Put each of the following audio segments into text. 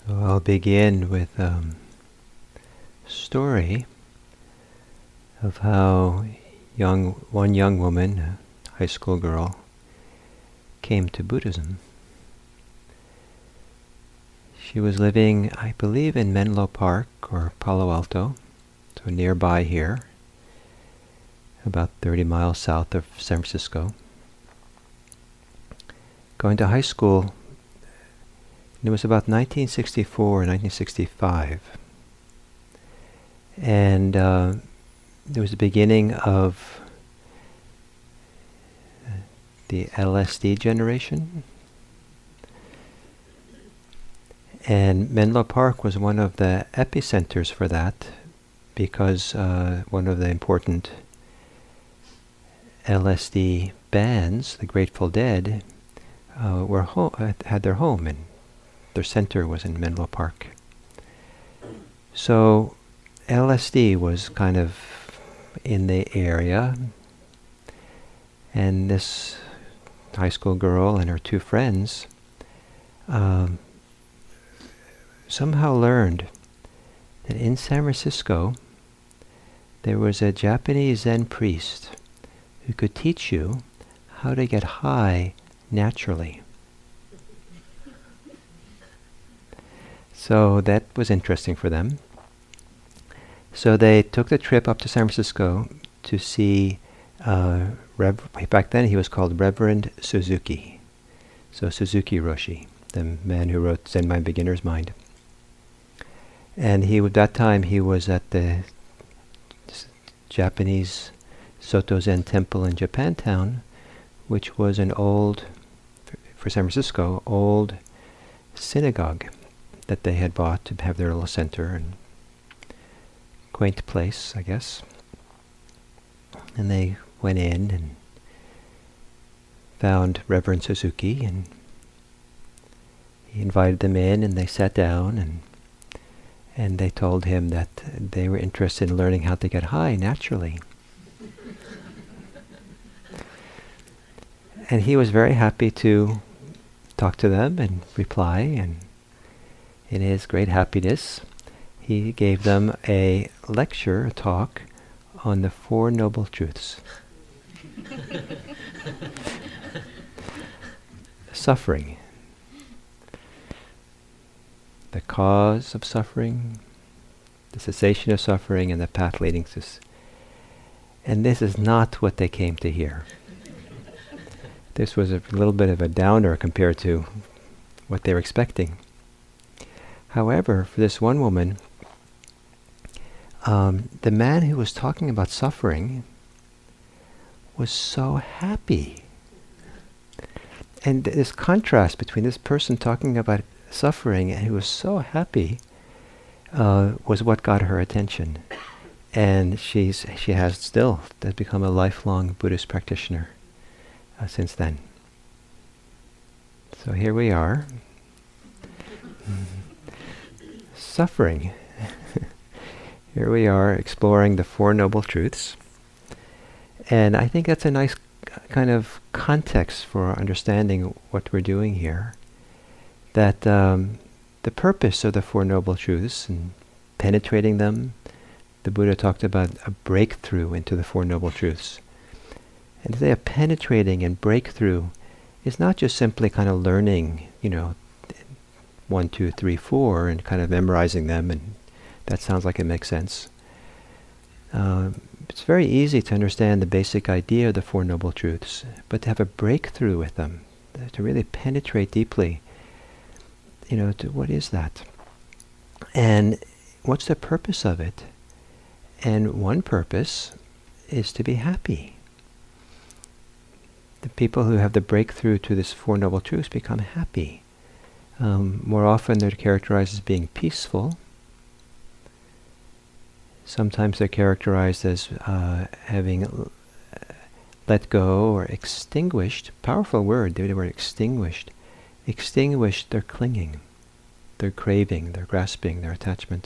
So I'll begin with a story of how one young woman, a high school girl, came to Buddhism. She was living, I believe, in Menlo Park or Palo Alto, so nearby here, about 30 miles south of San Francisco. Going to high school, it was about 1964 or 1965. And there was the beginning of the LSD generation. And Menlo Park was one of the epicenters for that because one of the important LSD bands, the Grateful Dead, had their home, and their center was in Menlo Park. So LSD was kind of in the area, and this high school girl and her two friends somehow learned that in San Francisco there was a Japanese Zen priest who could teach you how to get high naturally. So that was interesting for them. So they took the trip up to San Francisco to see, back then he was called Reverend Suzuki. So Suzuki Roshi, the man who wrote Zen Mind, Beginner's Mind. And at that time he was at the Japanese Soto Zen Temple in Japantown, which was an old, for San Francisco, old synagogue that they had bought to have their little center, and quaint place, I guess. And they went in and found Reverend Suzuki, and he invited them in, and they sat down, and they told him that they were interested in learning how to get high naturally. And he was very happy to talk to them and reply, and in his great happiness, he gave them a lecture, a talk, on the Four Noble Truths. Suffering. The cause of suffering, the cessation of suffering, and the path leading to And this is not what they came to hear. This was a little bit of a downer compared to what they were expecting. However, for this one woman, the man who was talking about suffering was so happy. And this contrast between this person talking about suffering and who was so happy was what got her attention. And she has become a lifelong Buddhist practitioner since then. So here we are. Suffering. Here we are exploring the Four Noble Truths. And I think that's a nice kind of context for understanding what we're doing here. That the purpose of the Four Noble Truths and penetrating them, the Buddha talked about a breakthrough into the Four Noble Truths. And today, a penetrating and breakthrough is not just simply kind of learning, 1, 2, 3, 4, and kind of memorizing them, and that sounds like it makes sense. It's very easy to understand the basic idea of the Four Noble Truths, but to have a breakthrough with them, to really penetrate deeply, to what is that? And what's the purpose of it? And one purpose is to be happy. The people who have the breakthrough to this Four Noble Truths become happy. More often they're characterized as being peaceful. Sometimes they're characterized as having let go or extinguished, powerful word, the word extinguished their clinging, their craving, their grasping, their attachment.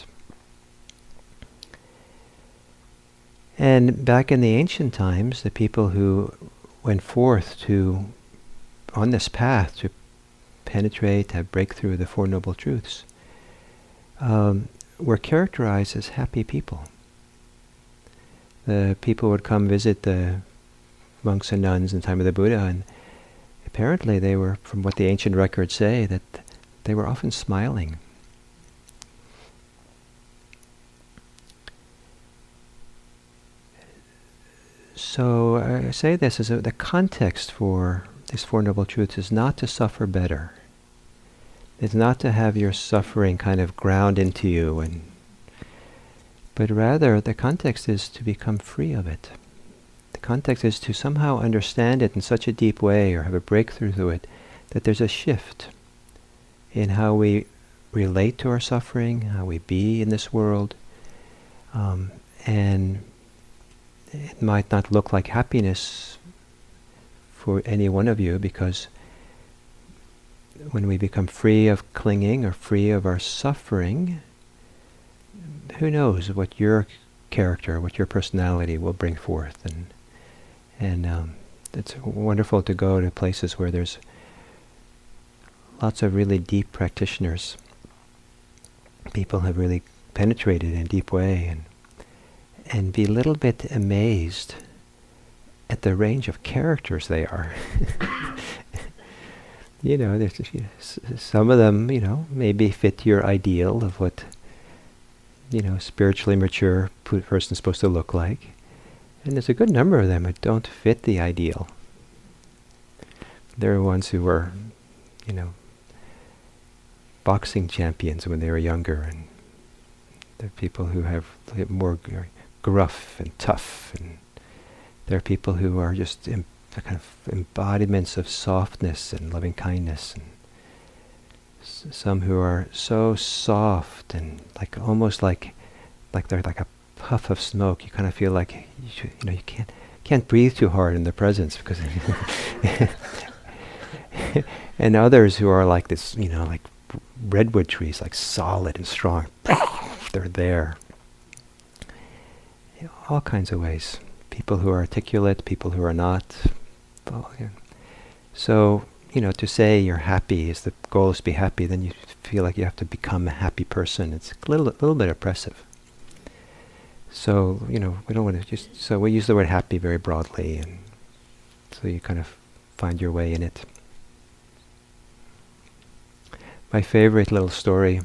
And back in the ancient times, the people who went forth on this path to penetrate, have breakthrough the Four Noble Truths, were characterized as happy people. The people would come visit the monks and nuns in the time of the Buddha, and apparently they were, from what the ancient records say, that they were often smiling. So I say this as the context for these Four Noble Truths is not to suffer better. It's not to have your suffering kind of ground into you, but rather the context is to become free of it. The context is to somehow understand it in such a deep way, or have a breakthrough through it, that there's a shift in how we relate to our suffering, how we be in this world, and it might not look like happiness for any one of you, because when we become free of clinging or free of our suffering, who knows what your character, what your personality will bring forth. And it's wonderful to go to places where there's lots of really deep practitioners. People have really penetrated in a deep way, and be a little bit amazed at the range of characters they are. There's some of them, maybe fit your ideal of what, spiritually mature person's supposed to look like. And there's a good number of them that don't fit the ideal. There are ones who were, boxing champions when they were younger, and there are people who have more gruff and tough, and there are people who are just kind of embodiments of softness and loving kindness, and some who are so soft and almost like they're like a puff of smoke. You kind of feel like you can't breathe too hard in their presence, because and others who are like this, like redwood trees, like solid and strong. They're there. All kinds of ways. People who are articulate, people who are not. So, to say you're happy is the goal, is to be happy, then you feel like you have to become a happy person. It's a little bit oppressive. So, we don't want to so we use the word happy very broadly, and so you kind of find your way in it. My favorite little story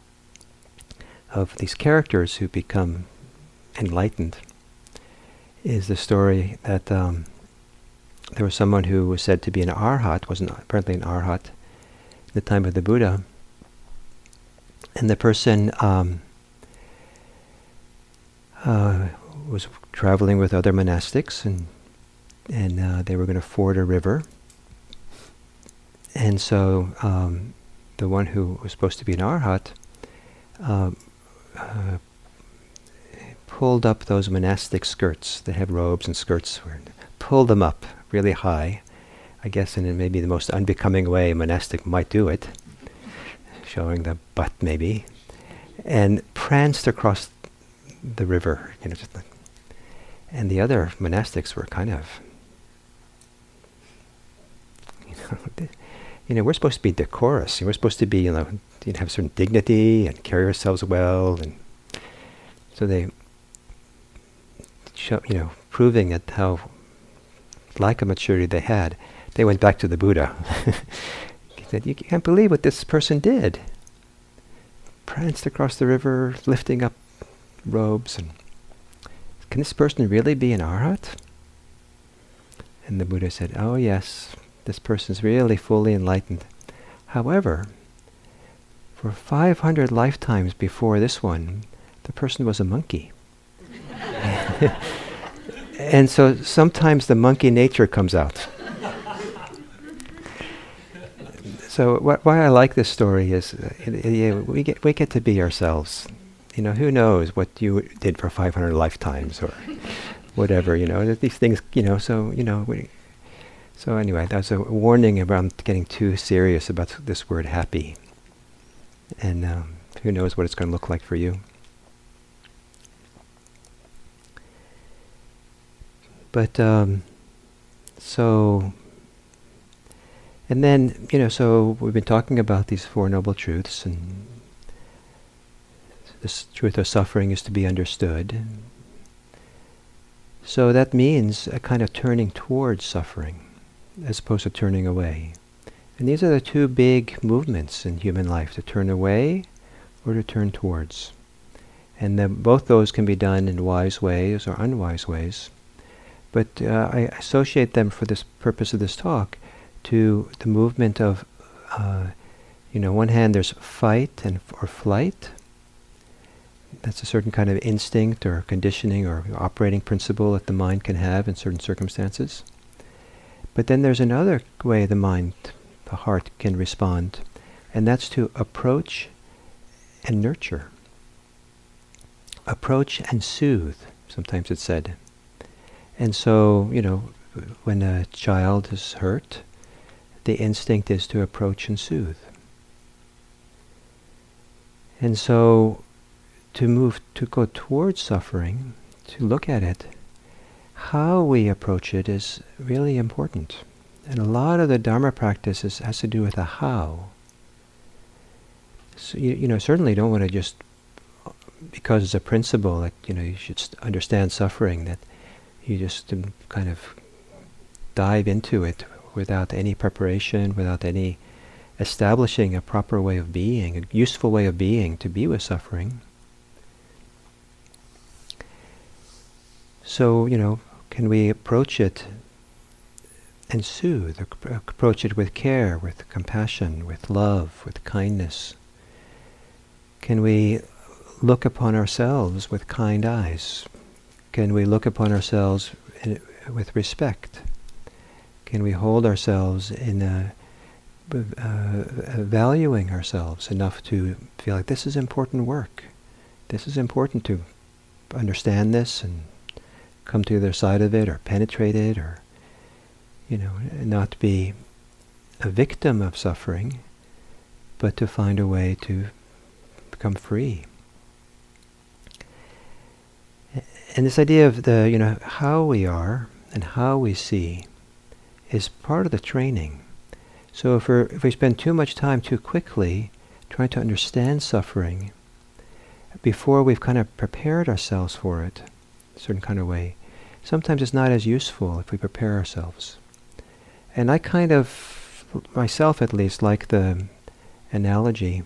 of these characters who become enlightened is the story that there was someone who was said to be an arhat, wasn't apparently an arhat, in the time of the Buddha, and the person was traveling with other monastics, and they were going to ford a river, and so the one who was supposed to be an arhat pulled up those monastic skirts. They have robes and skirts, pulled them up really high, I guess in maybe the most unbecoming way a monastic might do it, showing the butt maybe, and pranced across the river, and the other monastics were kind of, we're supposed to be decorous. We're supposed to be, have certain dignity and carry ourselves well, and so they show, proving at how lack of maturity they had. They went back to the Buddha. He said, "You can't believe what this person did. Pranced across the river, lifting up robes, and can this person really be an arhat?" And the Buddha said, "Oh yes, this person's really fully enlightened. However, for 500 lifetimes before this one, the person was a monkey." And so sometimes the monkey nature comes out. So why I like this story is we get to be ourselves. Who knows what you did for 500 lifetimes or whatever. These things. So anyway, that's a warning about getting too serious about this word happy. And who knows what it's going to look like for you. But so, and then, so we've been talking about these Four Noble Truths, and this truth of suffering is to be understood. So that means a kind of turning towards suffering, as opposed to turning away. And these are the two big movements in human life, to turn away or to turn towards. And then both those can be done in wise ways or unwise ways. But I associate them for this purpose of this talk to the movement of, one hand there's fight or flight. That's a certain kind of instinct or conditioning or operating principle that the mind can have in certain circumstances. But then there's another way the mind, the heart, can respond, and that's to approach and nurture. Approach and soothe, sometimes it's said. And so, when a child is hurt, the instinct is to approach and soothe. And so, to go towards suffering, to look at it, how we approach it is really important. And a lot of the Dharma practice has to do with the how. So, certainly don't want to just, because it's a principle that, you should understand suffering, that you just kind of dive into it without any preparation, without any establishing a proper way of being, a useful way of being to be with suffering. So, can we approach it and soothe, approach it with care, with compassion, with love, with kindness? Can we look upon ourselves with kind eyes? Can we look upon ourselves with respect? Can we hold ourselves in valuing ourselves enough to feel like this is important work? This is important to understand this and come to the other side of it or penetrate it, or, not be a victim of suffering, but to find a way to become free. And this idea of the, how we are and how we see is part of the training. So if we spend too much time too quickly trying to understand suffering before we've kind of prepared ourselves for it, a certain kind of way, sometimes it's not as useful if we prepare ourselves. And I kind of, myself at least, like the analogy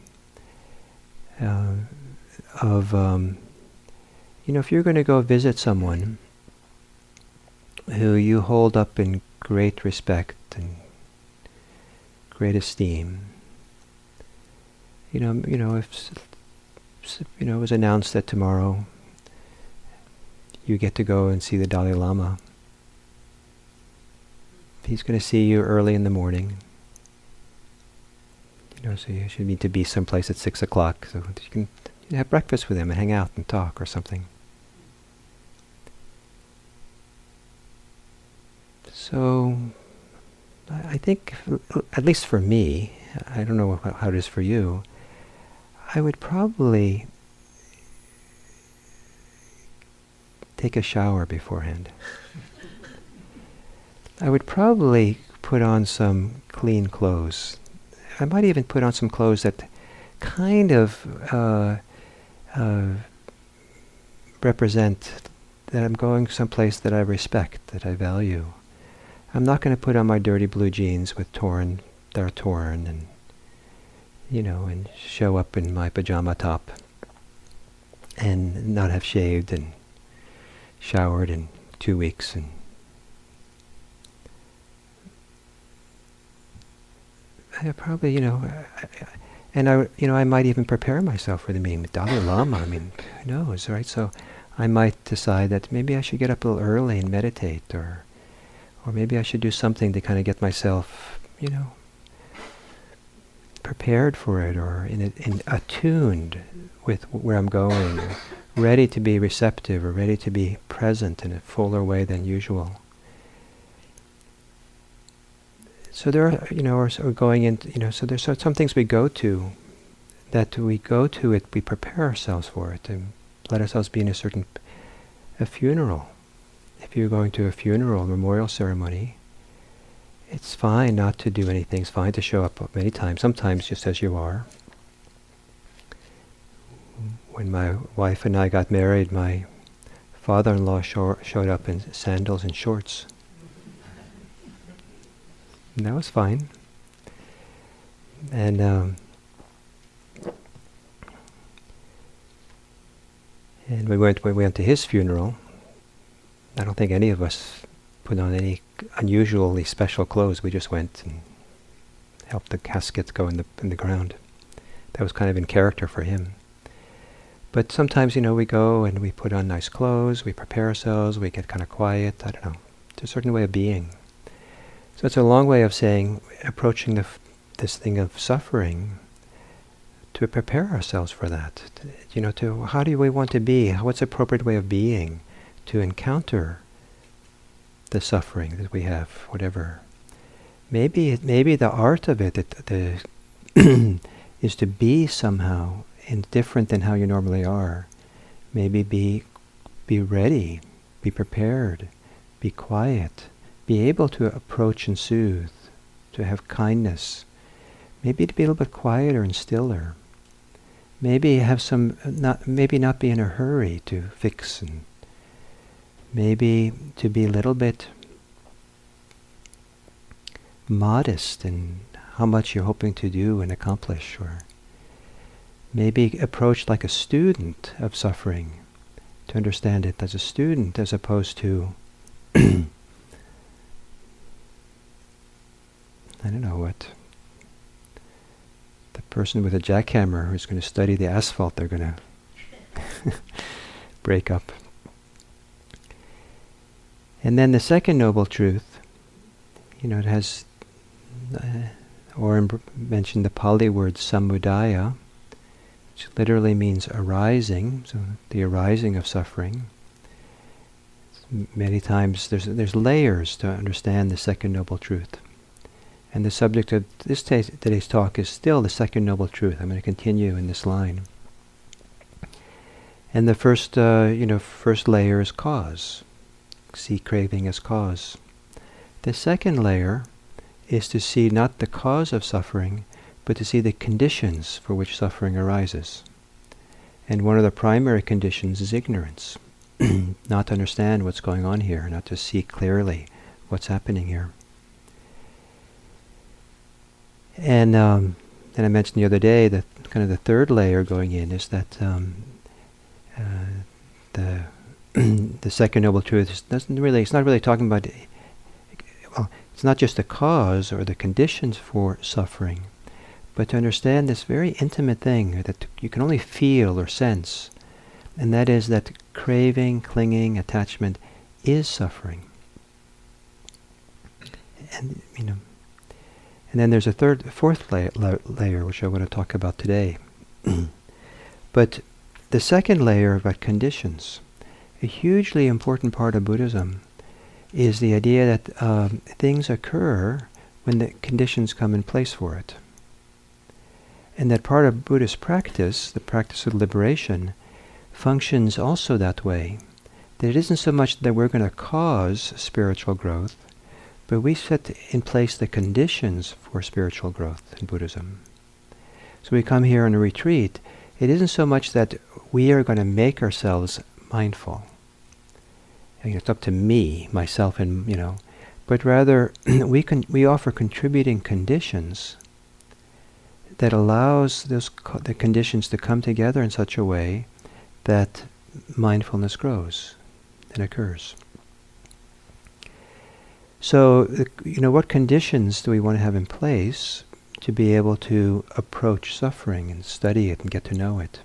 of if you're going to go visit someone who you hold up in great respect and great esteem, if it was announced that tomorrow you get to go and see the Dalai Lama, he's going to see you early in the morning. So you should need to be someplace at 6 o'clock, so you can have breakfast with him and hang out and talk or something. So, I think, at least for me, I don't know how it is for you, I would probably take a shower beforehand. I would probably put on some clean clothes. I might even put on some clothes that kind of represent that I'm going someplace that I respect, that I value. I'm not going to put on my dirty blue jeans that are torn, and and show up in my pajama top and not have shaved and showered in 2 weeks. And I probably, I might even prepare myself for the meeting with Dalai Lama. Who knows, right? So I might decide that maybe I should get up a little early and meditate, or maybe I should do something to kind of get myself, prepared for it, or in attuned with where I'm going, or ready to be receptive, or ready to be present in a fuller way than usual. So there are, or going into, so there's some things we go to, we prepare ourselves for it, and let ourselves be in a funeral. If you're going to a funeral, memorial ceremony, it's fine not to do anything. It's fine to show up many times, sometimes just as you are, when my wife and I got married, my father-in-law showed up in sandals and shorts. And that was fine. And we went to his funeral. I don't think any of us put on any unusually special clothes. We just went and helped the caskets go in the ground. That was kind of in character for him. But sometimes, we go and we put on nice clothes, we prepare ourselves, we get kind of quiet, I don't know. It's a certain way of being. So it's a long way of saying, approaching this thing of suffering to prepare ourselves for that. To how do we want to be? What's the appropriate way of being to encounter the suffering that we have, whatever. Maybe the art of it is to be somehow different than how you normally are. Maybe be ready, be prepared, be quiet, be able to approach and soothe, to have kindness. Maybe to be a little bit quieter and stiller. Maybe not be in a hurry to fix, and maybe to be a little bit modest in how much you're hoping to do and accomplish, or maybe approach like a student of suffering, to understand it as a student as opposed to I don't know what. The person with a jackhammer who's going to study the asphalt, they're going to break up. And then the second noble truth, it has, Oren mentioned the Pali word samudaya, which literally means arising, so the arising of suffering. Many times there's layers to understand the second noble truth. And the subject of today's talk is still the second noble truth. I'm going to continue in this line. And the first layer is cause. See craving as cause. The second layer is to see not the cause of suffering, but to see the conditions for which suffering arises. And one of the primary conditions is ignorance. Not to understand what's going on here, not to see clearly what's happening here. And then I mentioned the other day that kind of the third layer going in is that the second noble truth it's not really talking about, it's not just the cause or the conditions for suffering, but to understand this very intimate thing that you can only feel or sense, and that is that craving, clinging, attachment is suffering. And and then there's a fourth layer, which I want to talk about today. But the second layer about conditions, a hugely important part of Buddhism, is the idea that things occur when the conditions come in place for it. And that part of Buddhist practice, the practice of liberation, functions also that way. That it isn't so much that we're going to cause spiritual growth, but we set in place the conditions for spiritual growth in Buddhism. So we come here on a retreat. It isn't so much that we are going to make ourselves mindful. It's up to me, myself, and but rather we offer contributing conditions that allows the conditions to come together in such a way that mindfulness grows and occurs. So, what conditions do we want to have in place to be able to approach suffering and study it and get to know it?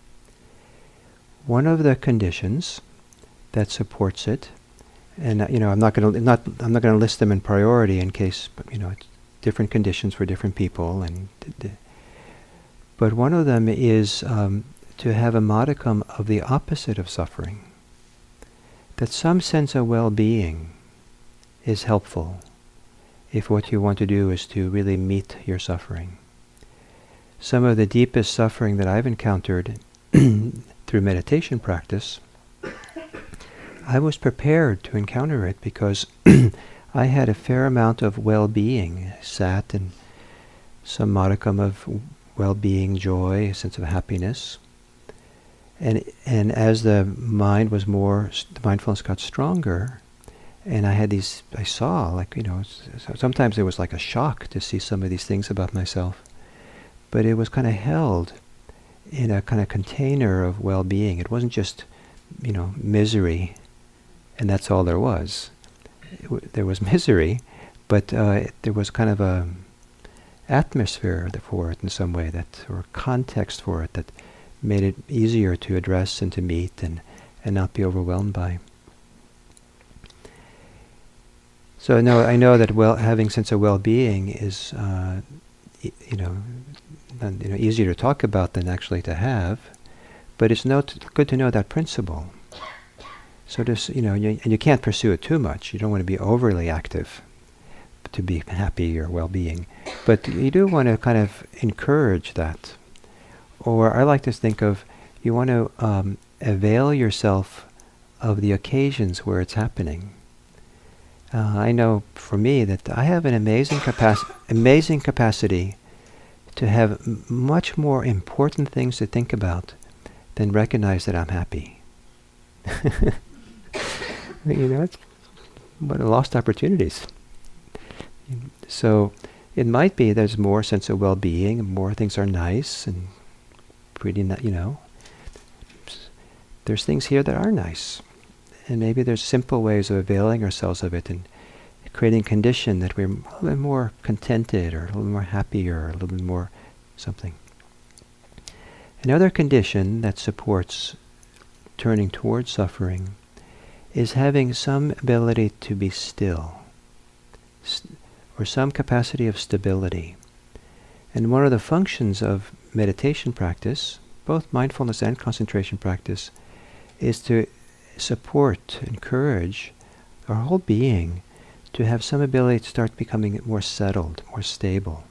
One of the conditions that supports it, and I'm not going to list them in priority in case it's different conditions for different people, but one of them is to have a modicum of the opposite of suffering, that some sense of well-being is helpful if what you want to do is to really meet your suffering. Some of the deepest suffering that I've encountered through meditation practice, I was prepared to encounter it because I had a fair amount of well-being. I sat in some modicum of well-being, joy, a sense of happiness. And as the mindfulness got stronger, and I saw, like, sometimes it was like a shock to see some of these things about myself, but it was kind of held in a kind of container of well-being. It wasn't just, misery, and that's all there was. There was misery, but there was kind of a atmosphere for it in some way, or context for it, that made it easier to address and to meet and not be overwhelmed by. So I know that having sense of well-being is easier to talk about than actually to have, but it's good to know that principle. So and you can't pursue it too much. You don't want to be overly active to be happy or well-being, but you do want to kind of encourage that. Or I like to think of, you want to avail yourself of the occasions where it's happening. I know for me that I have an amazing capacity to have much more important things to think about than recognize that I'm happy. It's what lost opportunities. So it might be there's more sense of well-being, more things are nice and pretty, there's things here that are nice. And maybe there's simple ways of availing ourselves of it and creating a condition that we're a little bit more contented, or a little more happy, or a little bit more something. Another condition that supports turning towards suffering is having some ability to be still, or some capacity of stability. And one of the functions of meditation practice, both mindfulness and concentration practice, is to support, encourage our whole being to have some ability to start becoming more settled, more stable,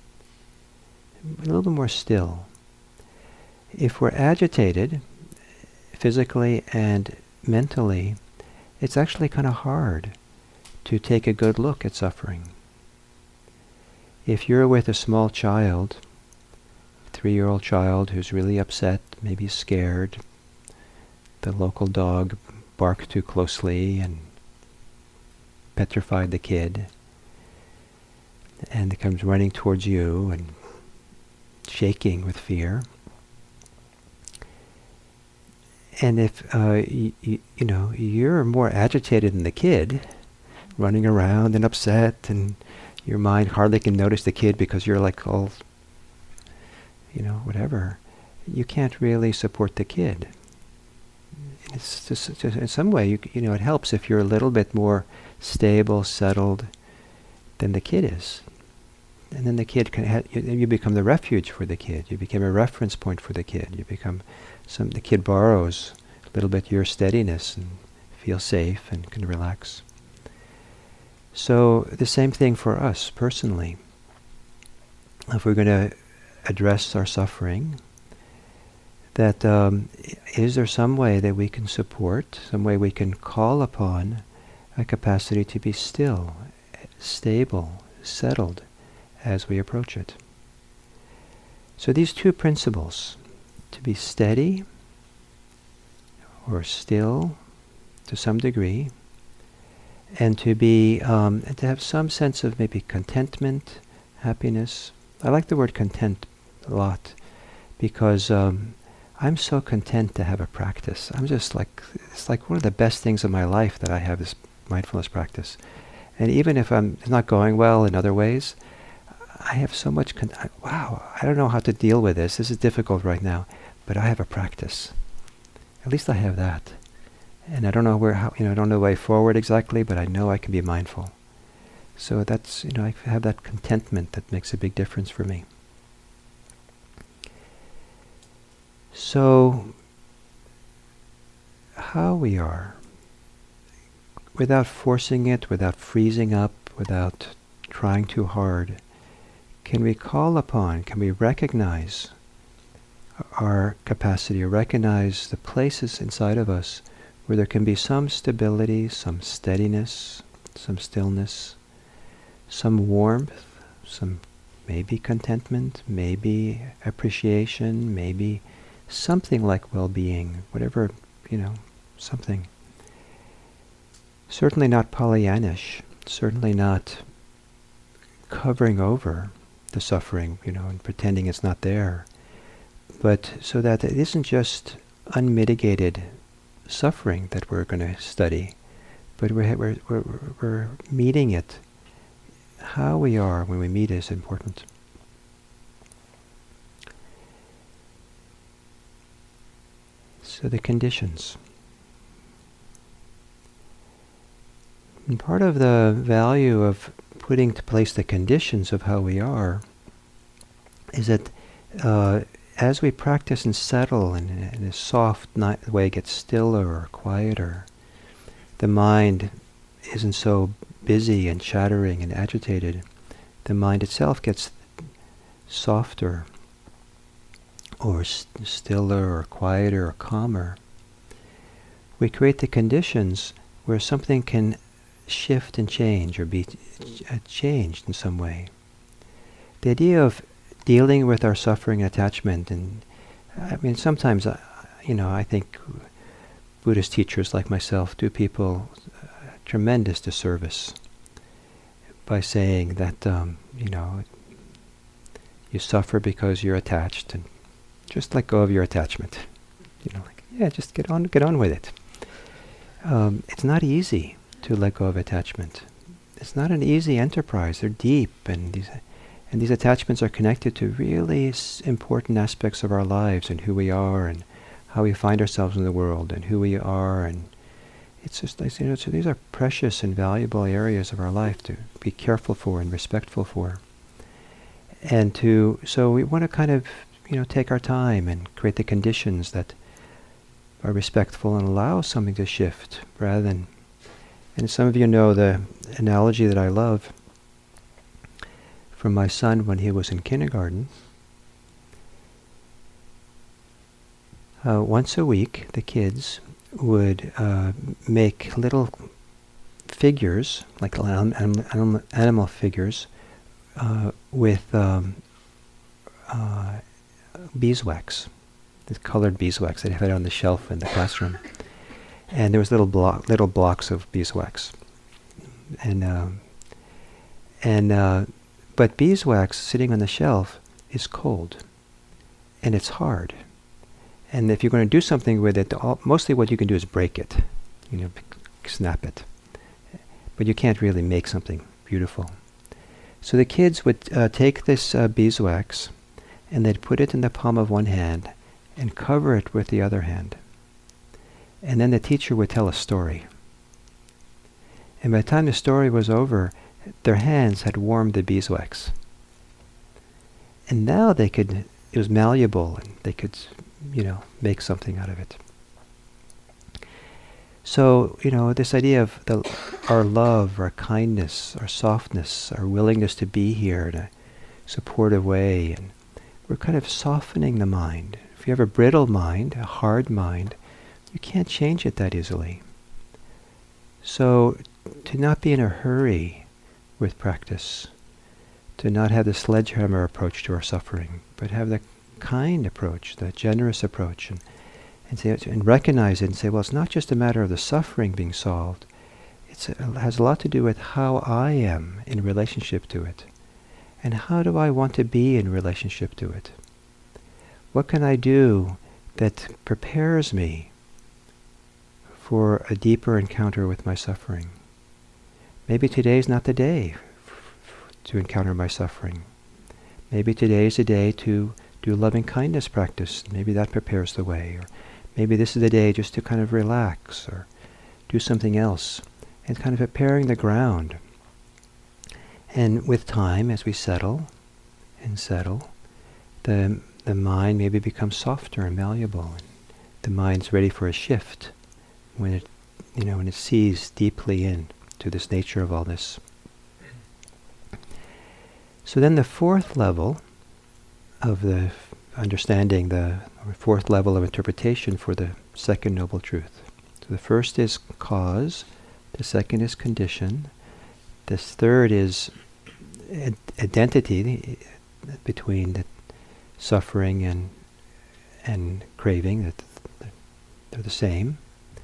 a little bit more still. If we're agitated, physically and mentally, it's actually kind of hard to take a good look at suffering. If you're with a small child, 3-year-old child who's really upset, maybe scared, the local dog barked too closely and petrified the kid, and it comes running towards you and shaking with fear. And if you're more agitated than the kid, running around and upset, and your mind hardly can notice the kid because you're like all, whatever, you can't really support the kid. It's just in some way, it helps if you're a little bit more stable, settled than the kid is. And then the kid you become the refuge for the kid. You become a reference point for the kid. The kid borrows a little bit your steadiness and feels safe and can relax. So the same thing for us personally. If we're going to address our suffering, that is there some way that we can support, some way we can call upon a capacity to be still, stable, settled as we approach it. So these two principles, to be steady or still to some degree, and to be and to have some sense of maybe contentment, happiness. I like the word content a lot because I'm so content to have a practice. I'm just it's like one of the best things in my life that I have this mindfulness practice. And even if it's not going well in other ways, I have so much wow, I don't know how to deal with this. This is difficult right now, but I have a practice. At least I have that. And I don't know I don't know the way forward exactly, but I know I can be mindful. So that's, I have that contentment that makes a big difference for me. So, how we are, without forcing it, without freezing up, without trying too hard, can we recognize our capacity, or recognize the places inside of us where there can be some stability, some steadiness, some stillness, some warmth, some maybe contentment, maybe appreciation, maybe something like well-being, whatever, something. Certainly not Pollyannish, certainly not covering over the suffering, and pretending it's not there, but so that it isn't just unmitigated suffering that we're going to study, but we're meeting it. How we are when we meet is important. So the conditions. And part of the value of putting to place the conditions of how we are is that as we practice and settle in a soft way, get stiller or quieter, the mind isn't so busy and chattering and agitated. The mind itself gets softer or stiller or quieter or calmer. We create the conditions where something can shift and change or be changed in some way. The idea of dealing with our suffering and attachment, and sometimes I think Buddhist teachers like myself do people tremendous disservice by saying that you suffer because you're attached, and just let go of your attachment. Just get on with it. It's not easy to let go of attachment. It's not an easy enterprise. They're deep, and these attachments are connected to really important aspects of our lives and who we are and how we find ourselves in the world and who we are, and it's just like, so these are precious and valuable areas of our life to be careful for and respectful for. And so we want to kind of take our time and create the conditions that are respectful and allow something to shift rather than. And some of you know the analogy that I love from my son when he was in kindergarten. Once a week, the kids would make little figures, like animal figures, with beeswax, this colored beeswax that I had on the shelf in the classroom. And there was little blocks of beeswax, but beeswax sitting on the shelf is cold, and it's hard. And if you're going to do something with it, mostly what you can do is break it, snap it. But you can't really make something beautiful. So the kids would take this beeswax, and they'd put it in the palm of one hand and cover it with the other hand. And then the teacher would tell a story. And by the time the story was over, their hands had warmed the beeswax. And now it was malleable, and they could, make something out of it. So, this idea of our love, our kindness, our softness, our willingness to be here in a supportive way, and we're kind of softening the mind. If you have a brittle mind, a hard mind, you can't change it that easily. So, to not be in a hurry with practice, to not have the sledgehammer approach to our suffering, but have the kind approach, the generous approach, and recognize it and say, well, it's not just a matter of the suffering being solved. It has a lot to do with how I am in relationship to it. And how do I want to be in relationship to it? What can I do that prepares me for a deeper encounter with my suffering? Maybe today's not the day to encounter my suffering. Maybe today is the day to do loving kindness practice. Maybe that prepares the way. Or maybe this is the day just to kind of relax or do something else, and kind of preparing the ground. And with time, as we settle, the mind maybe becomes softer and malleable. And the mind's ready for a shift when it sees deeply into this nature of all this. So then the fourth level of the understanding, the fourth level of interpretation for the second noble truth. So the first is cause, the second is condition, the third is identity between the suffering and craving, that they're the same.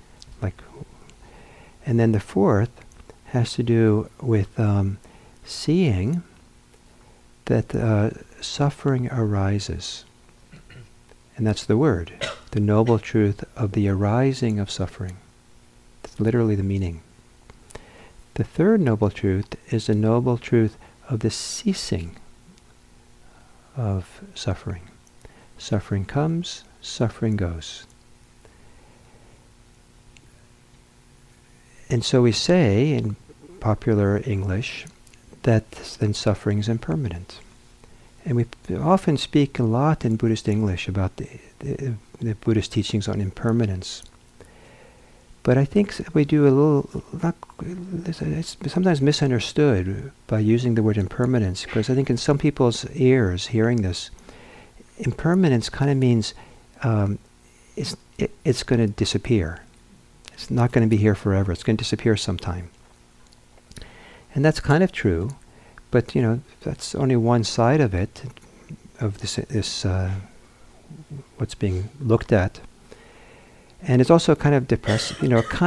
And then the fourth has to do with seeing that suffering arises. And that's the word, the noble truth of the arising of suffering. That's literally the meaning. The third noble truth is the noble truth of the ceasing of suffering. Suffering comes, suffering goes. And so we say in popular English that then suffering is impermanent. And we often speak a lot in Buddhist English about the Buddhist teachings on impermanence. But I think we do a little, it's sometimes misunderstood by using the word impermanence, because I think in some people's ears, hearing this, impermanence kind of means it's going to disappear. It's not going to be here forever. It's going to disappear sometime. And that's kind of true, but that's only one side of it, of this what's being looked at. And it's also kind of depressing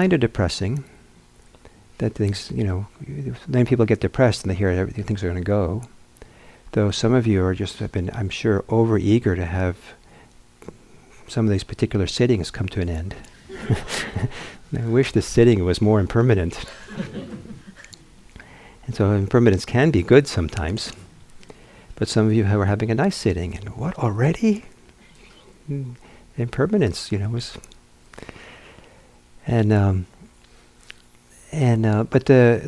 that things, many people get depressed and they hear things are going to go. Though some of you have been, I'm sure, over-eager to have some of these particular sittings come to an end. I wish the sitting was more impermanent. And so impermanence can be good sometimes. But some of you are having a nice sitting, and what, already? Impermanence, was... But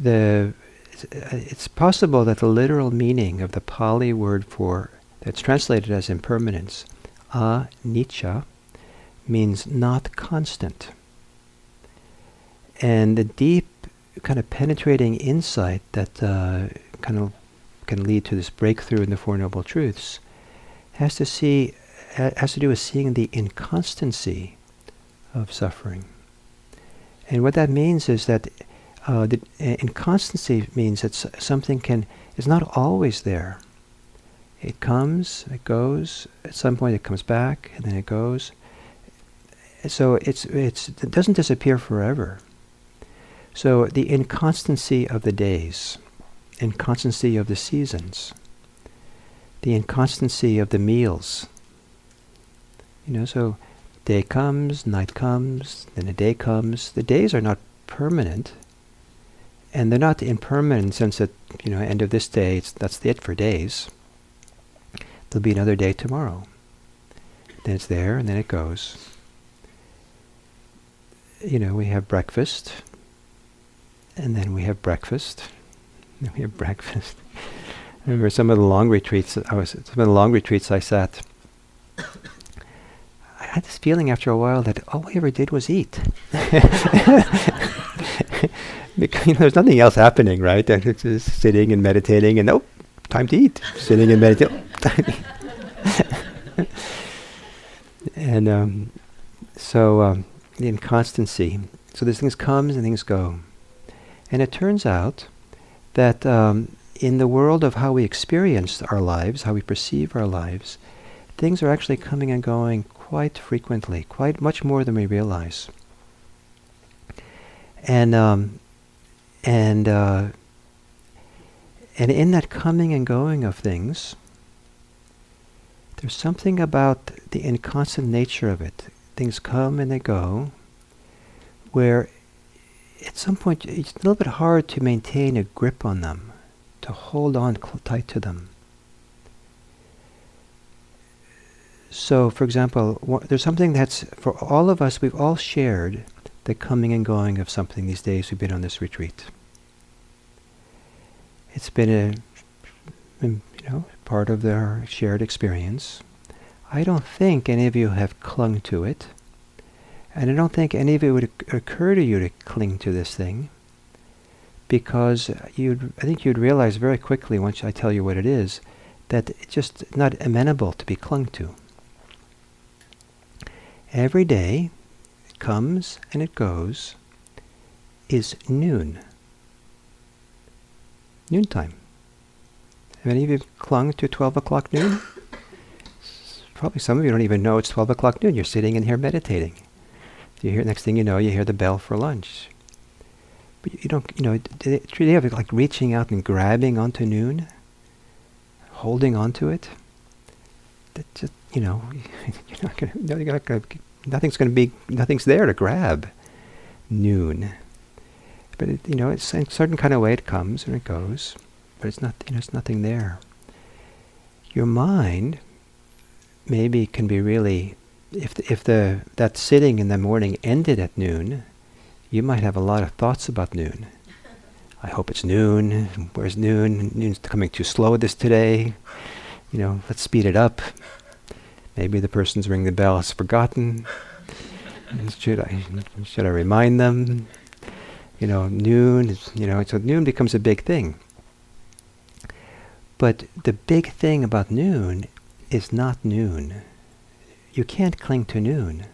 it's possible that the literal meaning of the Pali word that's translated as impermanence, anicca, means not constant. And the deep kind of penetrating insight that kind of can lead to this breakthrough in the Four Noble Truths has to do with seeing the inconstancy of suffering. And what that means is that the inconstancy means that something is not always there. It comes, it goes, at some point it comes back, and then it goes. So it doesn't disappear forever. So the inconstancy of the days, inconstancy of the seasons, the inconstancy of the meals. So day comes, night comes, then a day comes. The days are not permanent, and they're not impermanent in the sense that, end of this day, that's it for days. There'll be another day tomorrow. Then it's there, and then it goes. We have breakfast, and then we have breakfast, and we have breakfast. I remember some of the long retreats I sat. I had this feeling after a while that all we ever did was eat. Because there's nothing else happening, right? And it's just sitting and meditating, and time to eat. Sitting and meditating. And so the inconstancy. So these things come and things go. And it turns out that in the world of how we experience our lives, how we perceive our lives, things are actually coming and going quite frequently, quite much more than we realize. And in that coming and going of things, there's something about the inconstant nature of it. Things come and they go, where at some point it's a little bit hard to maintain a grip on them, to hold on tight to them. So, for example, there's something that's, for all of us, we've all shared the coming and going of something these days we've been on this retreat. It's been part of their shared experience. I don't think any of you have clung to it, and I don't think any of it would occur to you to cling to this thing, because I think you'd realize very quickly once I tell you what it is, that it's just not amenable to be clung to. Every day, it comes and it goes, is noon. Noontime. Have any of you clung to 12 o'clock noon? probably some of you don't even know it's 12 o'clock noon. You're sitting in here meditating. You hear, next thing you know, you hear the bell for lunch. But you don't, do they have like reaching out and grabbing onto noon? Holding onto it? That just, you're not gonna, nothing's there to grab noon. But it's in a certain kind of way it comes and it goes, but it's not, it's nothing there. Your mind maybe can be really, if that sitting in the morning ended at noon, you might have a lot of thoughts about noon. I hope it's noon. Where's noon? Noon's coming too slow today. Let's speed it up. Maybe the person's ringing the bell has forgotten. Should I remind them? Noon. So noon becomes a big thing. But the big thing about noon is not noon. You can't cling to noon.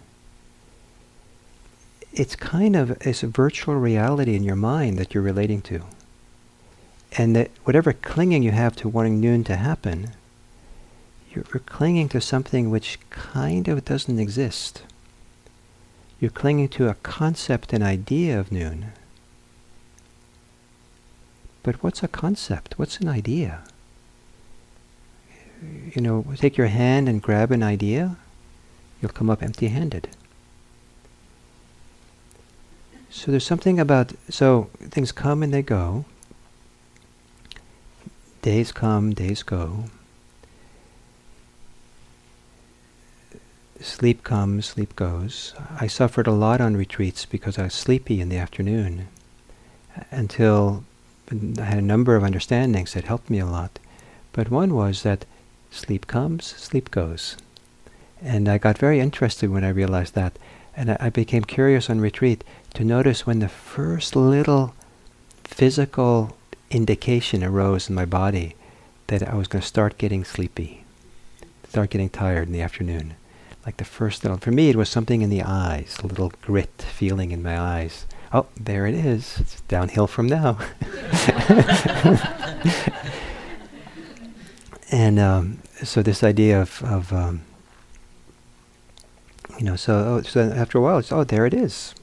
It's a virtual reality in your mind that you're relating to. And that whatever clinging you have to wanting noon to happen, you're clinging to something which kind of doesn't exist. You're clinging to a concept, an idea of noon. But what's a concept? What's an idea? Take your hand and grab an idea, you'll come up empty-handed. So there's something about, things come and they go. Days come, days go. Sleep comes, sleep goes. I suffered a lot on retreats because I was sleepy in the afternoon until I had a number of understandings that helped me a lot. But one was that sleep comes, sleep goes. And I got very interested when I realized that. And I became curious on retreat to notice when the first little physical indication arose in my body that I was going to start getting sleepy, start getting tired in the afternoon. Like the first little, for me it was something in the eyes, a little grit feeling in my eyes. Oh, there it is. It's downhill from now. And so this idea of so after a while, it's, there it is.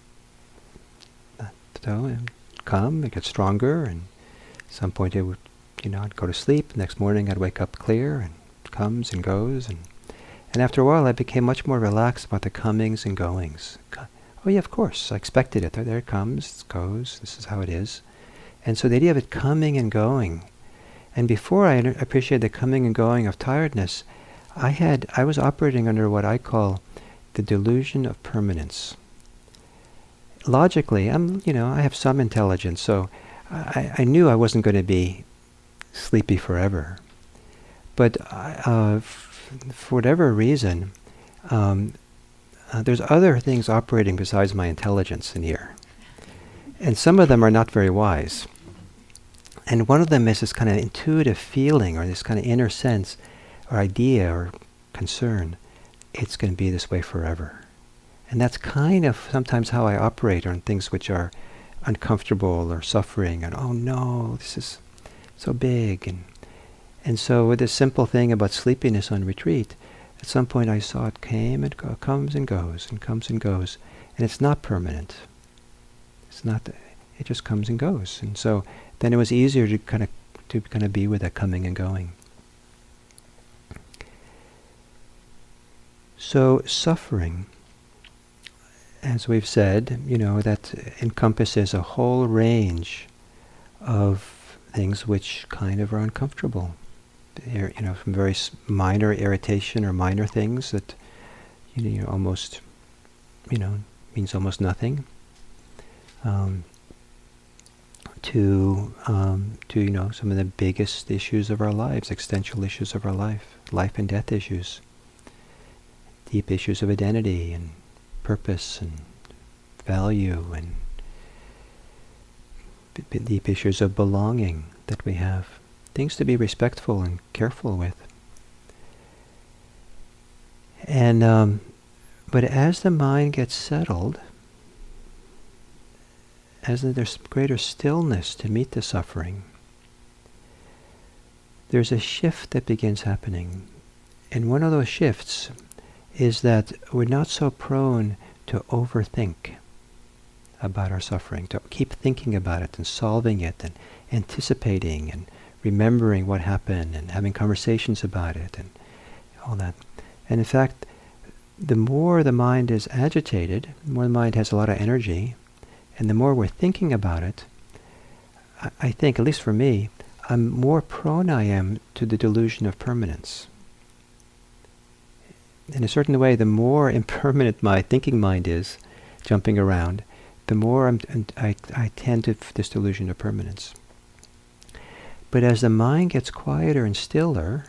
So it gets stronger, and at some point it would, I'd go to sleep. Next morning I'd wake up clear, and it comes and goes, and after a while I became much more relaxed about the comings and goings. Oh yeah, of course, I expected it. There it comes, it goes. This is how it is. And so the idea of it coming and going, and before I appreciated the coming and going of tiredness, I was operating under what I call the delusion of permanence. Logically, I have some intelligence, so I knew I wasn't going to be sleepy forever. But for whatever reason, there's other things operating besides my intelligence in here. And some of them are not very wise. And one of them is this kind of intuitive feeling, or this kind of inner sense, or idea, or concern. It's going to be this way forever. And that's kind of sometimes how I operate on things which are uncomfortable or suffering, and oh no, this is so big. And so with this simple thing about sleepiness on retreat, at some point I saw it comes and goes, and comes and goes, and it's not permanent. It just comes and goes. And so then it was easier to kind of be with that coming and going. So suffering, as we've said, that encompasses a whole range of things which kind of are uncomfortable. From very minor irritation or minor things that, almost, means almost nothing, to some of the biggest issues of our lives, existential issues of our life and death issues. Deep issues of identity and purpose and value, and deep issues of belonging that we have. Things to be respectful and careful with. And but as the mind gets settled, as there's greater stillness to meet the suffering, there's a shift that begins happening. And one of those shifts is that we're not so prone to overthink about our suffering, to keep thinking about it and solving it and anticipating and remembering what happened and having conversations about it and all that. And in fact, the more the mind is agitated, the more the mind has a lot of energy, and the more we're thinking about it, I think, at least for me, I'm more prone I am to the delusion of permanence. In a certain way, the more impermanent my thinking mind is, jumping around, the more I tend to this delusion of permanence. But as the mind gets quieter and stiller,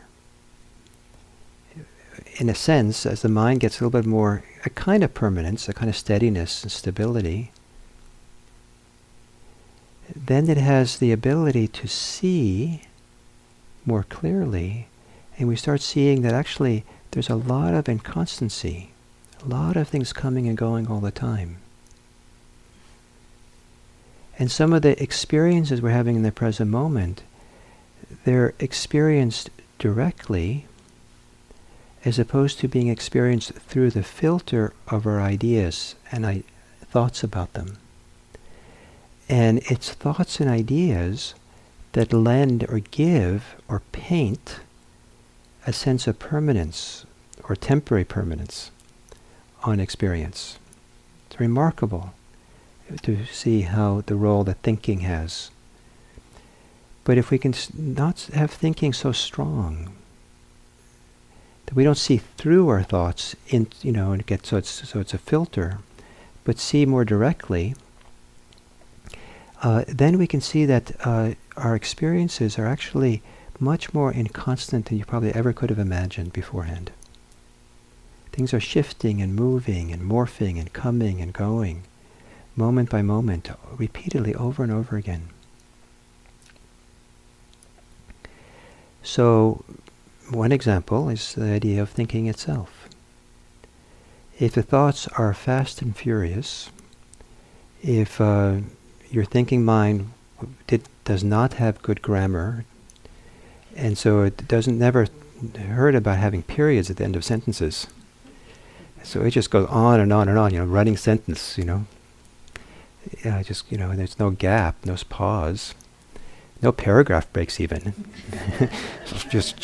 in a sense, as the mind gets a little bit more, a kind of permanence, a kind of steadiness and stability, then it has the ability to see more clearly, and we start seeing that actually there's a lot of inconstancy, a lot of things coming and going all the time. And some of the experiences we're having in the present moment, they're experienced directly as opposed to being experienced through the filter of our ideas and thoughts about them. And it's thoughts and ideas that lend or give or paint a sense of permanence or temporary permanence on experience. It's remarkable to see how the role that thinking has. But if we can not have thinking so strong that we don't see through our thoughts, and get so it's a filter, but see more directly, then we can see that our experiences are actually much more inconstant than you probably ever could have imagined beforehand. Things are shifting and moving and morphing and coming and going, moment by moment, repeatedly over and over again. So, one example is the idea of thinking itself. If the thoughts are fast and furious, if your thinking mind does not have good grammar, and so it never heard about having periods at the end of sentences. So it just goes on and on and on, running sentence, there's no gap, no pause, no paragraph breaks even. just,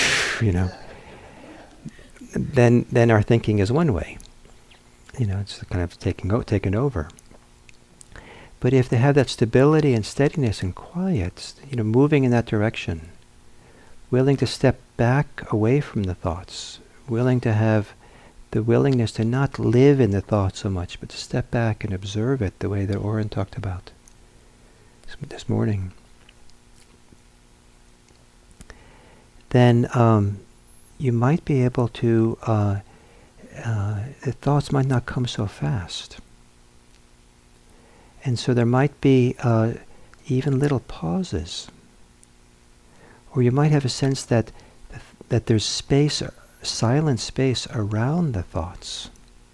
Then our thinking is one way. It's kind of taken over. But if they have that stability and steadiness and quiet, moving in that direction, willing to step back away from the thoughts, willing to have the willingness to not live in the thought so much, but to step back and observe it the way that Oren talked about this morning, then you might be able to, the thoughts might not come so fast. And so there might be even little pauses. Or you might have a sense that there's space, silent space around the thoughts.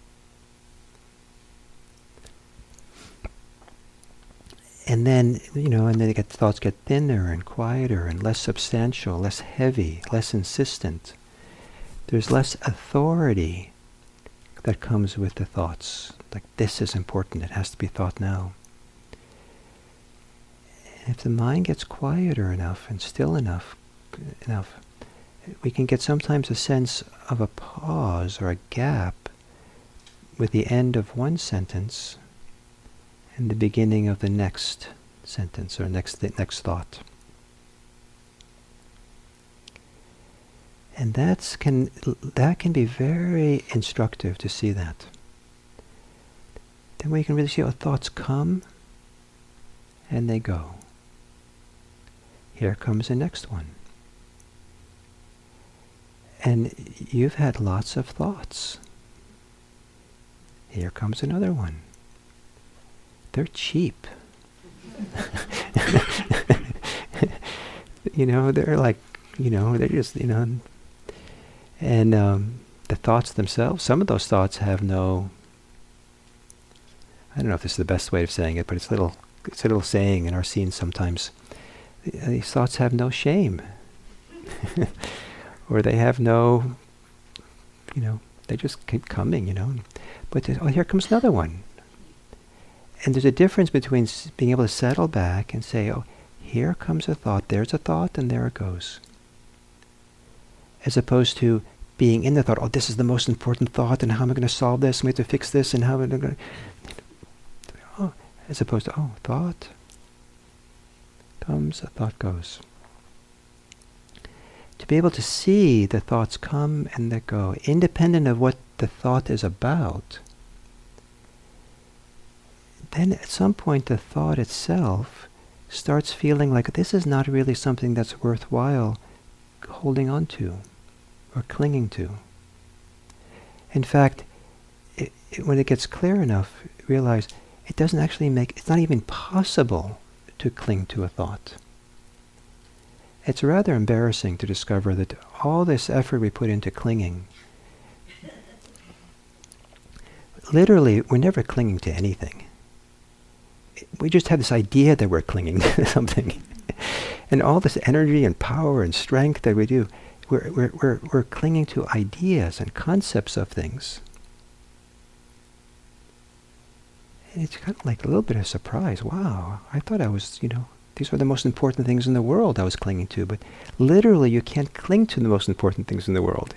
And then, thoughts get thinner and quieter and less substantial, less heavy, less insistent. There's less authority that comes with the thoughts. Like, this is important, it has to be thought now. And if the mind gets quieter enough and still enough, we can get sometimes a sense of a pause or a gap with the end of one sentence and the beginning of the next sentence or next thought. And that can be very instructive to see that. Then we can really see how thoughts come and they go. Here comes the next one. And you've had lots of thoughts. Here comes another one. They're cheap. They're like, they're just, and the thoughts themselves, some of those thoughts have no, I don't know if this is the best way of saying it, but it's a little saying in our scenes sometimes. These thoughts have no shame. Or they have no they just keep coming, But here comes another one. And there's a difference between being able to settle back and say, oh, here comes a thought, there's a thought, and there it goes. As opposed to being in the thought, oh, this is the most important thought, and how am I going to solve this, and we have to fix this, and how am I going to... Oh, as opposed to, oh, thought comes, a thought goes. To be able to see the thoughts come and they go, independent of what the thought is about, then at some point the thought itself starts feeling like this is not really something that's worthwhile holding on to or clinging to. In fact, when it gets clear enough, realize it doesn't actually it's not even possible to cling to a thought. It's rather embarrassing to discover that all this effort we put into clinging, literally, we're never clinging to anything. We just have this idea that we're clinging to something. And all this energy and power and strength that we do, we're clinging to ideas and concepts of things. And it's kind of like a little bit of surprise. Wow, I thought I was, these were the most important things in the world I was clinging to. But literally, you can't cling to the most important things in the world.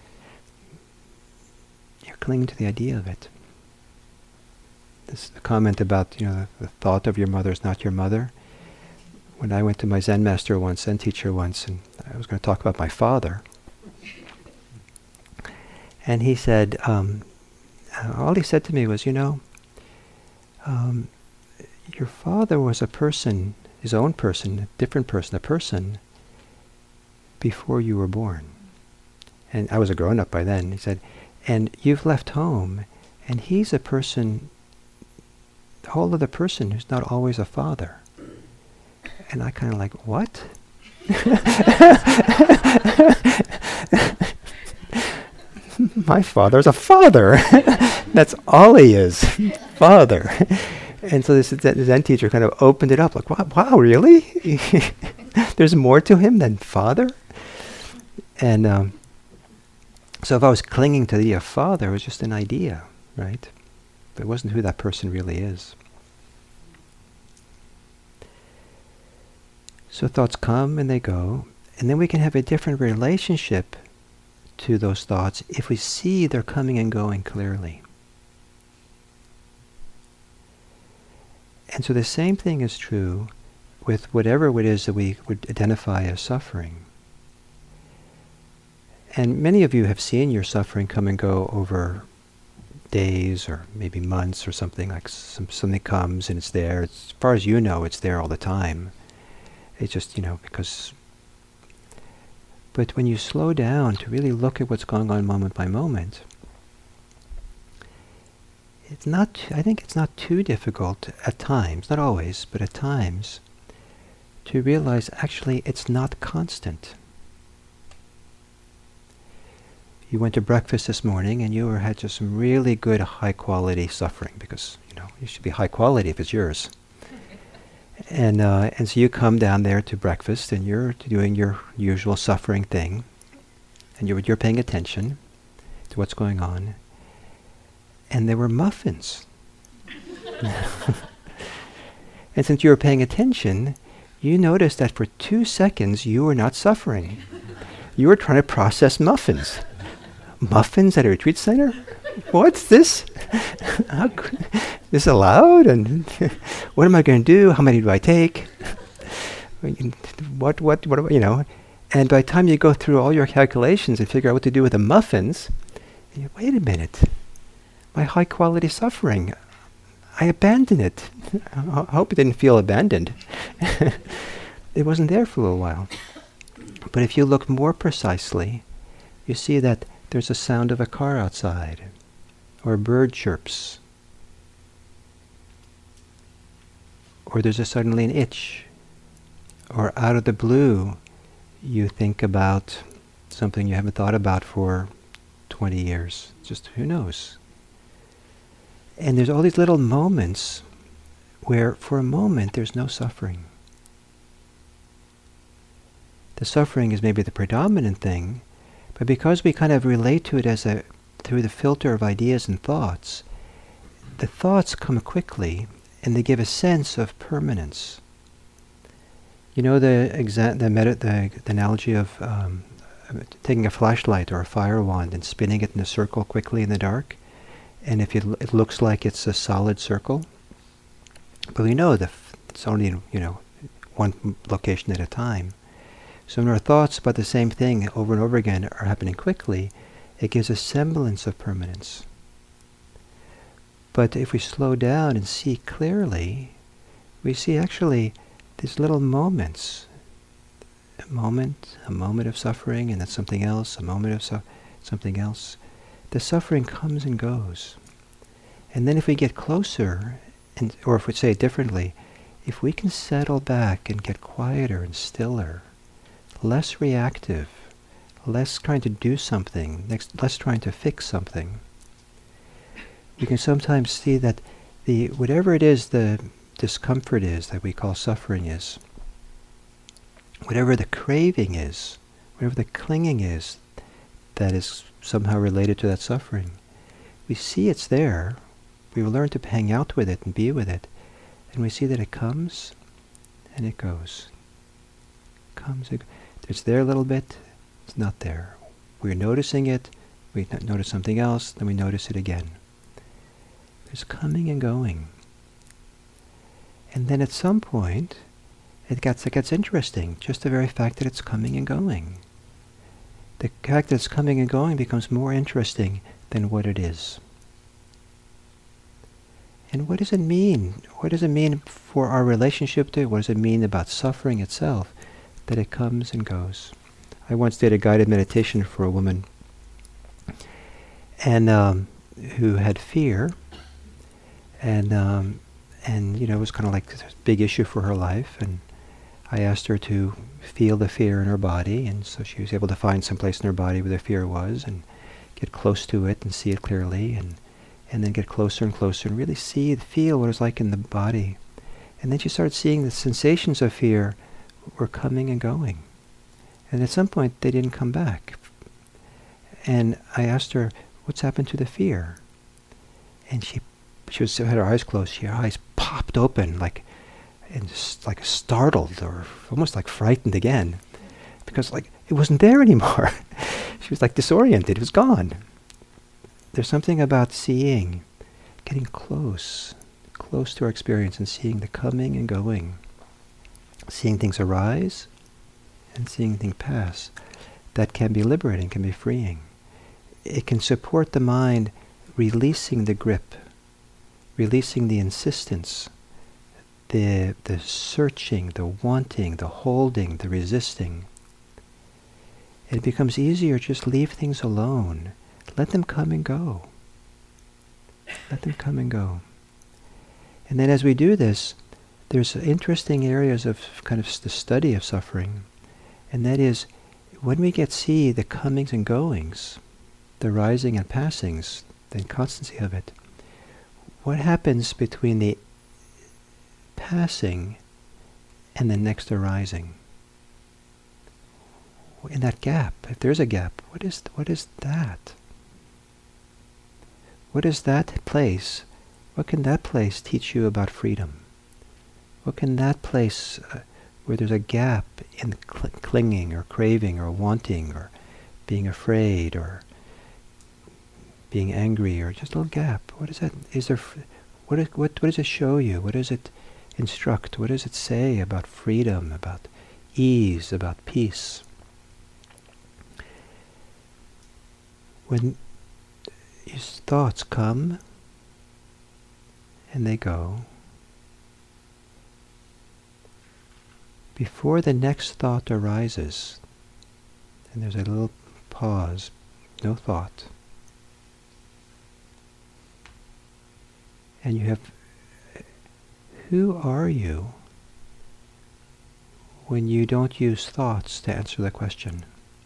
You're clinging to the idea of it. This comment about, the thought of your mother is not your mother. When I went to my Zen master once, Zen teacher once, and I was going to talk about my father. And he said, all he said to me was, your father was a person, his own person, a different person, a person before you were born. And I was a grown-up by then. He said, and you've left home, and he's a person, a whole other person who's not always a father. And I kind of like, what? My father's a father. That's all he is, father. And so this Zen teacher kind of opened it up, like, wow, really? There's more to him than father? And so if I was clinging to the idea of father, it was just an idea, right? But it wasn't who that person really is. So thoughts come and they go, and then we can have a different relationship to those thoughts if we see they're coming and going clearly. And so the same thing is true with whatever it is that we would identify as suffering. And many of you have seen your suffering come and go over days or maybe months or something, like something comes and it's there. As far as you know, it's there all the time. It's just, because... But when you slow down to really look at what's going on moment by moment, I think it's not too difficult at times, not always, but at times, to realize actually it's not constant. You went to breakfast this morning and you had just some really good high quality suffering because, you should be high quality if it's yours. And so you come down there to breakfast and you're doing your usual suffering thing and you're paying attention to what's going on. And there were muffins. And since you were paying attention, you noticed that for 2 seconds you were not suffering. You were trying to process muffins. Muffins at a retreat center? What's this? This allowed? And what am I going to do? How many do I take? What, And by the time you go through all your calculations and figure out what to do with the muffins, wait a minute. My high quality suffering, I abandoned it. I hope it didn't feel abandoned. It wasn't there for a little while. But if you look more precisely, you see that there's a sound of a car outside, or a bird chirps, or there's suddenly an itch, or out of the blue, you think about something you haven't thought about for 20 years. Just who knows? And there's all these little moments where, for a moment, there's no suffering. The suffering is maybe the predominant thing, But because we kind of relate to it through the filter of ideas and thoughts, the thoughts come quickly and they give a sense of permanence. You know the analogy of taking a flashlight or a fire wand and spinning it in a circle quickly in the dark, and if it looks like it's a solid circle, but we know it's only one location at a time. So when our thoughts about the same thing over and over again are happening quickly, it gives a semblance of permanence. But if we slow down and see clearly, we see actually these little moments. A moment of suffering, and then something else, a moment of something else. The suffering comes and goes. And then if we get closer, or if we say it differently, if we can settle back and get quieter and stiller, less reactive, less trying to do something, less trying to fix something, we can sometimes see that whatever it is the discomfort is that we call suffering is, whatever the craving is, whatever the clinging is that is somehow related to that suffering, we see it's there. We will learn to hang out with it and be with it. And we see that it comes and it goes. It's there a little bit, it's not there. We're noticing it, we notice something else, then we notice it again. There's coming and going. And then at some point, it gets interesting, just the very fact that it's coming and going. The fact that it's coming and going becomes more interesting than what it is. And what does it mean? What does it mean for our relationship to it? What does it mean about suffering itself, that it comes and goes? I once did a guided meditation for a woman and who had fear, and it was kind of like a big issue for her life, and I asked her to feel the fear in her body, and so she was able to find some place in her body where the fear was and get close to it and see it clearly, and then get closer and closer and really feel what it was like in the body. And then she started seeing the sensations of fear were coming and going. And at some point they didn't come back. And I asked her, what's happened to the fear? And she had her eyes closed. Her eyes popped open and just like startled or almost like frightened again, because it wasn't there anymore. She was like disoriented. It was gone. There's something about seeing, getting close to our experience and seeing the coming and going, seeing things arise and seeing things pass, that can be liberating, can be freeing. It can support the mind releasing the grip, releasing the insistence, the searching, the wanting, the holding, the resisting. It becomes easier to just leave things alone. Let them come and go. Let them come and go. And then as we do this, there's interesting areas of kind of the study of suffering. And that is, when we see the comings and goings, the rising and passings, the inconstancy of it, what happens between the passing and the next arising? In that gap, if there's a gap, what is that? What is that place? What can that place teach you about freedom? What can that place, where there's a gap in clinging or craving or wanting or being afraid or being angry, or just a little gap? What is that? What does it show you? What does it instruct? What does it say about freedom, about ease, about peace? When his thoughts come and they go, before the next thought arises, and there's a little pause, no thought, and you have, who are you when you don't use thoughts to answer the question?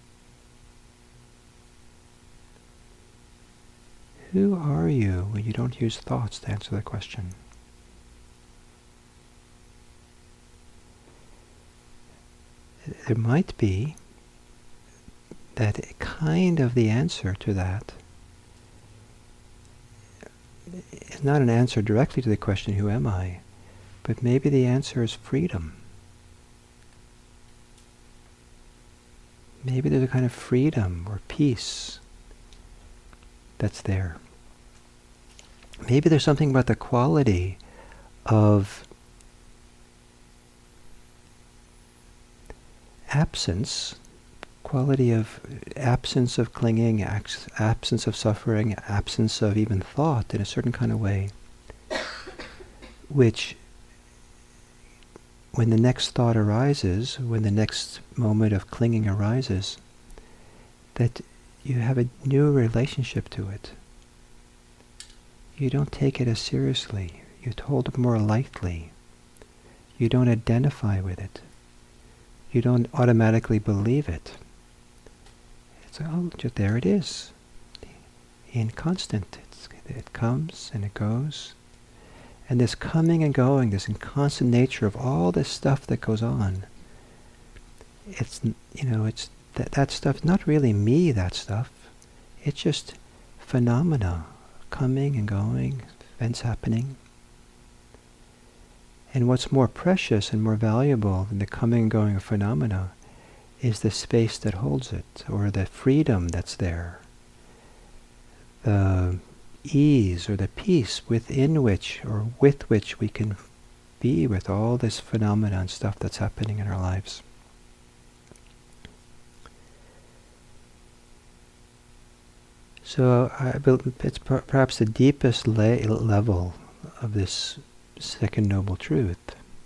Who are you when you don't use thoughts to answer the question? There might be that kind of the answer to that is not an answer directly to the question, who am I? But maybe the answer is freedom. Maybe there's a kind of freedom or peace that's there. Maybe there's something about the quality of absence, absence of clinging, absence of suffering, absence of even thought in a certain kind of way, which when the next thought arises, when the next moment of clinging arises, that you have a new relationship to it. You don't take it as seriously. You hold it more lightly. You don't identify with it. You don't automatically believe it. It's, oh, just there it is. Inconstant. It comes and it goes. And this coming and going, this inconstant nature of all this stuff that goes on, it's, it's that stuff, not really me, that stuff. It's just phenomena, coming and going, events happening. And what's more precious and more valuable than the coming and going of phenomena is the space that holds it, or the freedom that's there, the ease or the peace within which or with which we can be with all this phenomena and stuff that's happening in our lives. So it's perhaps the deepest level of this second noble truth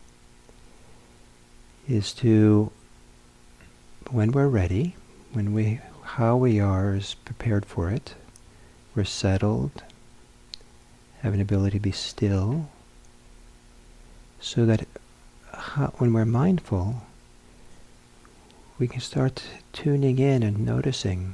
is to, when we're ready, how we are is prepared for it, we're settled, have an ability to be still, so that when we're mindful, we can start tuning in and noticing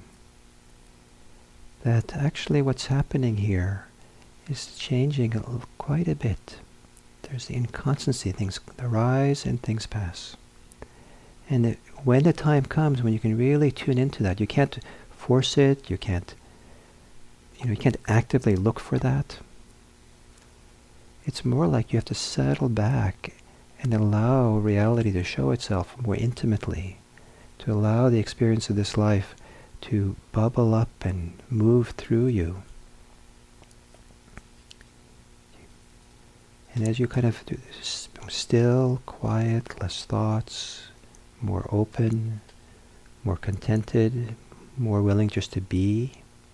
that actually what's happening here is changing quite a bit. There's the inconstancy, things arise and things pass. And when the time comes when you can really tune into that, you can't force it, you can't actively look for that. It's more like you have to settle back and allow reality to show itself more intimately, to allow the experience of this life to bubble up and move through you. And as you kind of do this, still, quiet, less thoughts, more open, more contented, more willing just to be,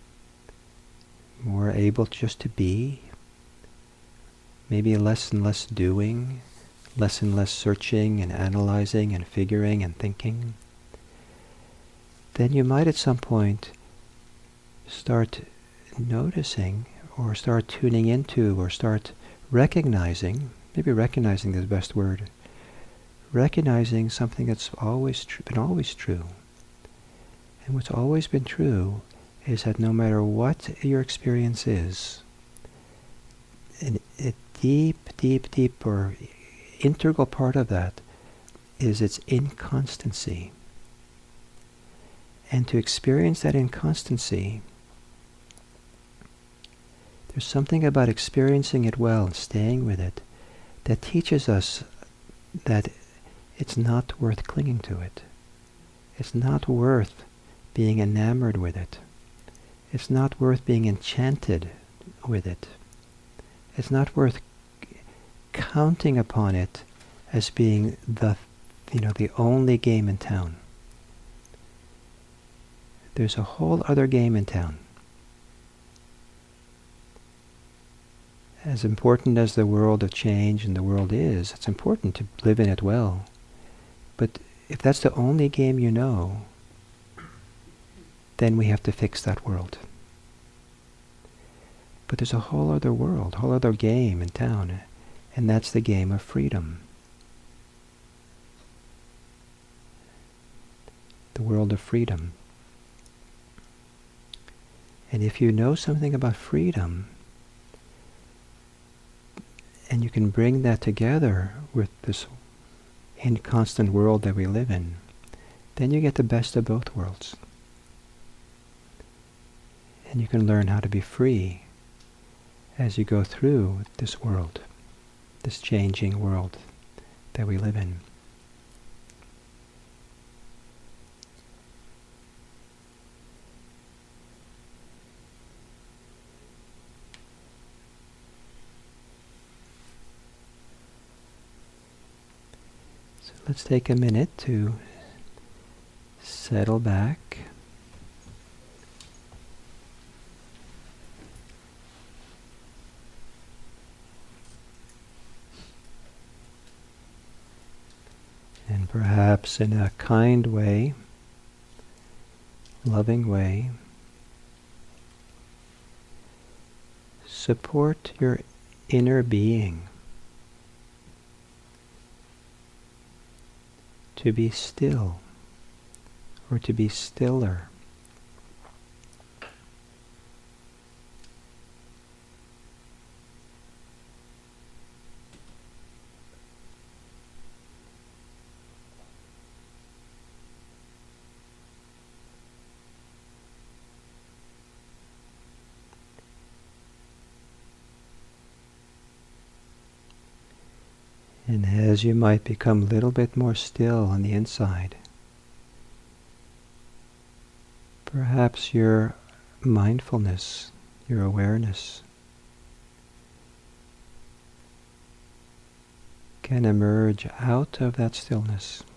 more able just to be, maybe less and less doing, less and less searching and analyzing and figuring and thinking, then you might at some point start noticing or start tuning into or start recognizing, maybe recognizing is the best word, recognizing something that's been always true. And what's always been true is that no matter what your experience is, a deep or integral part of that is its inconstancy. And to experience that inconstancy, there's something about experiencing it well and staying with it that teaches us that it's not worth clinging to it. It's not worth being enamored with it. It's not worth being enchanted with it. It's not worth counting upon it as being the only game in town. There's a whole other game in town. As important as the world of change and the world is, it's important to live in it well. But if that's the only game you know, then we have to fix that world. But there's a whole other world, whole other game in town, and that's the game of freedom. The world of freedom. And if you know something about freedom, and you can bring that together with this inconstant world that we live in, then you get the best of both worlds. And you can learn how to be free as you go through this world, this changing world that we live in. So let's take a minute to settle back. And perhaps in a kind way, loving way, support your inner being to be still or to be stiller. And as you might become a little bit more still on the inside, perhaps your mindfulness, your awareness, can emerge out of that stillness.